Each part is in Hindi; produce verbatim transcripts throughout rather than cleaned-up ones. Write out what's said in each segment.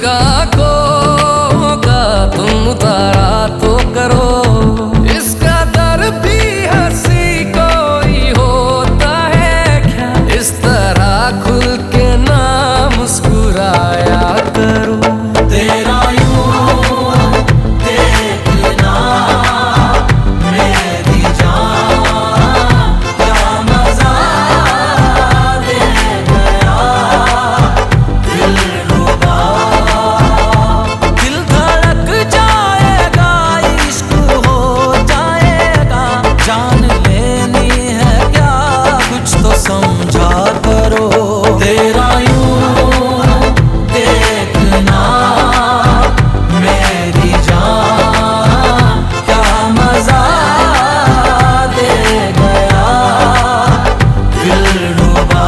इसका आंखों का तुम उतारा तो करो, इसका दर भी हंसी कोई होता है क्या, इस तरह खुल के ना मुस्कुराया करो। तेरा समझा करो। तेरा यूं देखना मेरी जान क्या मजा दे गया दिलरुबा।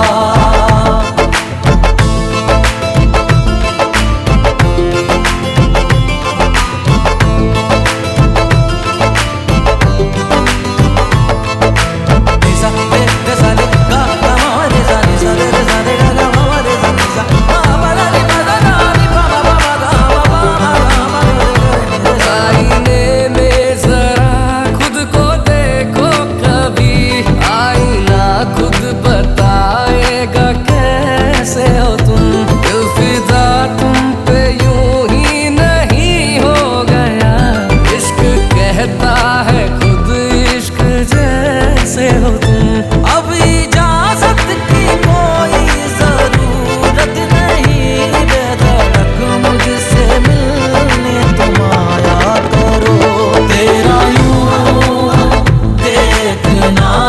है खुद इश्क जैसे हो तुम, अब इजाजत की कोई जरूरत नहीं, बेधड़क मुझसे मिलने तुम आया करो। तेरा यूं देखना